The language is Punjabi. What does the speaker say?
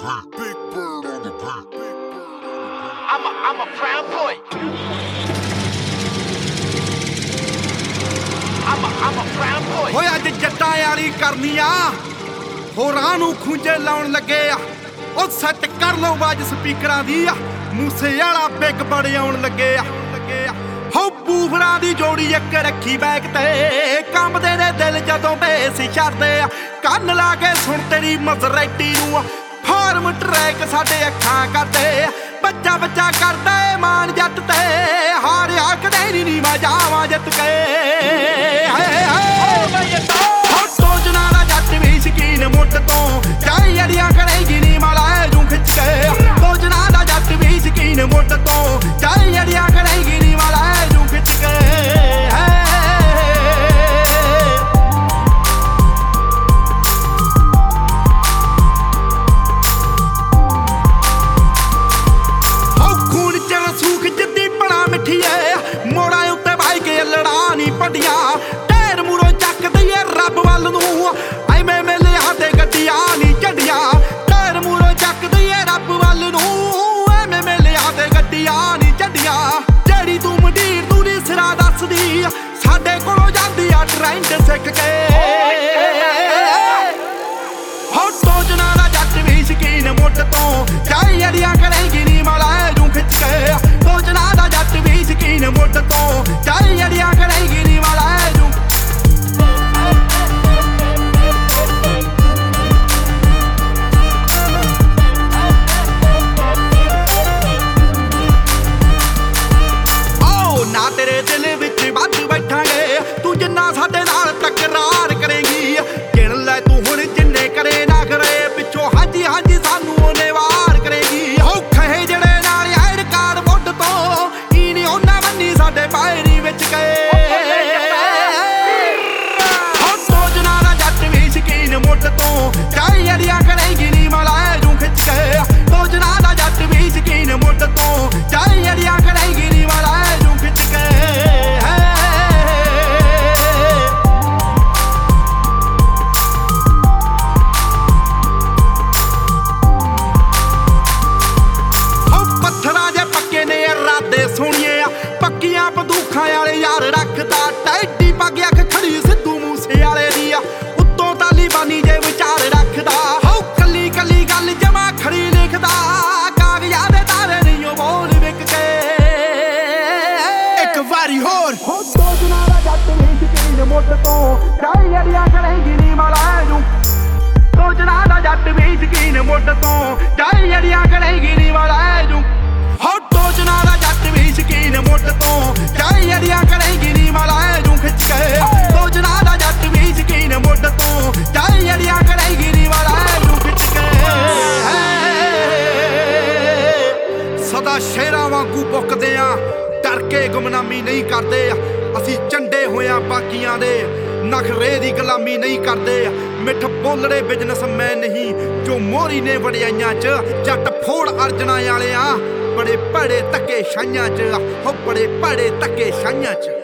Big bird on the beat. I'm a proud boy. I'm a proud boy. ਹੋਇਆ ਅੱਜ ਜੱਟਾਂ ਵਾਲੀ ਕਰਨੀ ਆ ਹੋਰਾਂ ਨੂੰ ਖੂੰਜੇ ਲਾਉਣ ਲੱਗੇ ਆ ਉਹ ਸੈੱਟ ਕਰ ਲਓ ਆਵਾਜ਼ ਸਪੀਕਰਾਂ ਦੀ ਆ ਮੂਸੇ ਵਾਲਾ ਬਿਗ ਬੜੇ ਆਉਣ ਲੱਗੇ ਆ ਹੋ ਬੂਫਰਾਂ ਦੀ ਜੋੜੀ ਇੱਕ ਰੱਖੀ ਬੈਕ ਤੇ ਕੰਬਦੇ ਨੇ ਦਿਲ ਜਦੋਂ ਬੇਸ ਛੱਡਦੇ ਆ ਕੰਨ ਲਾ ਕੇ ਸੁਣ ਤੇਰੀ ਮਜ਼ਰੈਟੀ ਨੂੰ ਫਾਰਮ ਟਰੈਕ ਸਾਡੇ ਅੱਖਾਂ ਕਰਦੇ ਬੱਚਾ ਬੱਚਾ ਕਰਦਾ ਏ ਮਾਨ ਜੱਟ ਤੇ ਹਾਰਿਆ ਕਦੇ ਨਹੀਂ ਮੈਂ ਜਾਵਾਂ ਜਿੱਤ ਕੇ ਸੋਚਣਾ ਦਾ ਜੱਟ ਵੀ ਸ਼ਕੀਨ ਮੁੱਢ ਤੋਂ ਚਾਹੀ ਅੜੀਆਂ ਕਰੇਗੀ ਨੀ ਮਾਲਾ ਜੂ ਖਿੱਚ ਕੇ ਸੋਚਣਾ ਦਾ ਜੱਟ ਵੀ ਸ਼ਕੀਨ ਮੁੱਢ ਤੋਂ ਚਾਹੀ ਅੜੀਆਂ ਕਰੇਗੀ ਨੀ ਮਾਲਾ ਜੂ ਖਿੱਚ ਕੇ ਮੋੜਾਂ ਉੱਤੇ ਬਾਈ ਕੇ ਲੜਾ ਨੀ ਪੱਡੀਆਂ ਢੇਰ ਮੂਰੋਂ ਚੱਕ ਦਈਏ ਰੱਬ ਵੱਲ ਨੂੰ ਐਵੇਂ ਮੇਲਿਆਂ ਤੇ ਗੱਡੀਆਂ ਨੀ ਝੱਡੀਆਂ ਢੇਰ ਮੂਰੋਂ ਚੱਕ ਦਈਏ ਰੱਬ ਵੱਲ ਨੂੰ ਐਵੇਂ ਮੇਲਿਆਂ ਤੇ ਗੱਡੀਆਂ ਨੀ ਝੱਡੀਆਂ ਜਿਹੜੀ ਤੂੰ ਮੰਡੀਰ ਤੂੰ ਨੀ ਸਿਰਾ ਦੱਸਦੀ ਸਾਡੇ ਕੋਲੋਂ ਜਾਂਦੀ ਆ ਟ੍ਰੈਂਡ ਸਿੱਖ ਕੇ ਹੋ ਸੋਚਣਾ ਦਾ ਜੱਟ ਵੀ ਸ਼ਕੀਨ ਮੁੱਢ ਤੋਂ ਚਾਹੀ ਅੜੀਆਂ ਕਰੇਗੀ ਨੀ ਮਾਲਾ ਜੂ ਖਿੱਚ ਕੇ ਸੋਚਣਾ ਦਾ ਜੱਟ ਵੀ ਸ਼ਕੀਨ ਮੁੱਢ ਤੋਂ ਚਾਹੀ ਅੜੀਆਂ ਕਰੇਗੀ ਨੀ ਮਾਲਾ ਜੂ ਓ ਨਾ ਤੇਰੇ ਦਿਲ ਵਿੱਚ ਵੱਧ ਬੈਠਾਂਗੇ ਤੂੰ ਜਿੰਨਾ ਸਾਡੇ ਨਾਲ ਤਕਰਾਰ ਕਰੇਗੀ ਗਿਣ ਲੈ ਤੂੰ ਹੁਣ ਜਿੰਨੇ ਕਰੇ ਨਾ ਕਰੇ ਪਿੱਛੋਂ ਹਾਂਜੀ ਹਾਂਜੀ ਸਾਨੂੰ ਉਹਨੇ ਵਾਰ ਕਰੇਗੀ ਔਖੇ ਜਿਹੜੇ ਨਾਲ ਆਏ ਰਿਕਾਰਡ ਮੁੱਢ ਤੋਂ ਕੀ ਨੀ ਉਹਨਾਂ ਬੰਨੀ ਸਾਡੇ ਪਾਇਰੀ ਵਿੱਚ ਗਏ ਹੋ ਸੋਚਣਾ ਦਾ ਜੱਟ ਵੀ ਸ਼ਕੀਨ ਮੁੱਢ ਤੋਂ ਚਾਹੀ ਅੜੀਆਂ ਕਰੇਗੀ ਨੀ ਮਾਲਾ ਜੂ ਖਿੱਚ ਕੇ ਸੋਚਣਾ ਦਾ ਜੱਟ ਵੀ ਸ਼ਕੀਨ ਮੁੱਢ ਤੋਂ ਚਾਹੀ ਅੜੀਆਂ ਕਰੇਗੀ ਨੀ ਮਾਲਾ ਜੂ ਖਿੱਚ ਕੇ ਪੱਥਰਾਂ ਜੇ ਪੱਕੇ ਨੇ ਇਰਾਦੇ ਸੋਹਣੀਏ ਆ ਪੱਕੀਆਂ ਬੰਦੂਖਾਂ ਵਾਲੇ ਯਾਰ ਰੱਖਦਾ ਟੈਡੀ ਪੱਗ ਅੱਖ ਖੜੀ ਸਿੱਧੂ ਮੂਸੇ ਵਾਲੇ ਦੀ ਆ ਉੱਤੋਂ ਤਾਲੀਬਾਨੀ ਜੇ ਵਿਚਾਰ ਰੱਖਦਾ ਹੋ ਕੱਲੀ ਕੱਲੀ ਗੱਲ ਜਮਾ ਖੜੀ ਲਿਖਦਾ ਕਾਗਜ਼ਾਂ ਦੇ ਤਾਰੇ ਨਹੀਂ ਉਹ ਬੋਲ ਵਿਕ ਕੇ ਇੱਕ ਵਾਰੀ ਹੋਰ ਹੋ ਸੋਚਣਾ ਦਾ ਜੱਟ ਵੀ ਸ਼ਕੀਨ ਮੁੱਢ ਤੋਂ ਚਾਹੀ ਅੜੀਆਂ ਕਰੇਗੀ ਨੀ ਮਾਲਾ ਜੂ ਸੋਚਣਾ ਦਾ ਜੱਟ ਵੀ ਸ਼ਕੀਨ ਮੁੱਢ ਤੋਂ ਚਾਹੀ ਅੜੀਆਂ ਕਰੇਗੀ ਨੀ ਮਾਲਾ ਜੂ ਹੋ ਸੋਚਣਾ ਦਾ ਜੱਟ ਵੀ ਸ਼ਕੀਨ ਮੁੱਢ ਤੋਂ ਚਾਹੀ ਅੜੀਆਂ ਕਰੇਗੀ ਨੀ ਮਾਲਾ ਜੂ ਖਿੱਚ ਕੇ ਸੋਚਣਾ ਦਾ ਜੱਟ ਵੀ ਸ਼ਕੀਨ ਮੁੱਢ ਤੋਂ ਚਾਹੀ ਅੜੀਆਂ ਕਰੇਗੀ ਨੀ ਮਾਲਾ ਜੂ ਖਿੱਚ ਕੇ ਸਦਾ ਸ਼ੇਰਾਂ ਵਾਂਗੂ ਬੁੱਕਦੇ ਆ ਡਰ ਕੇ ਗੁਮਨਾਮੀ ਨਹੀਂ ਕਰਦੇ ਅਸੀਂ ਚੰਡੇ ਹੋਇਆ ਬਾਕੀਆਂ ਦੇ ਨਖਰੇ ਦੀ ਗੁਲਾਮੀ ਨਹੀਂ ਕਰਦੇ ਮਿੱਠ ਬੋਲੜੇ ਬਿਜ਼ਨਸਮੈਨ ਨਹੀਂ ਜੋ ਮੋਰੀ ਨੇ ਵੜਿਆਈਆਂ ਚ ਜੱਟ ਫੋੜ ਅਰਜਣਾ ਵਾਲਿਆਂ ਬੜੇ ਭੜੇ ਧੱਕੇ ਛਾਈਆਂ ਚ ਹੋ ਬੜੇ ਭੜੇ ਧੱਕੇ ਛਾਈਆਂ ਚ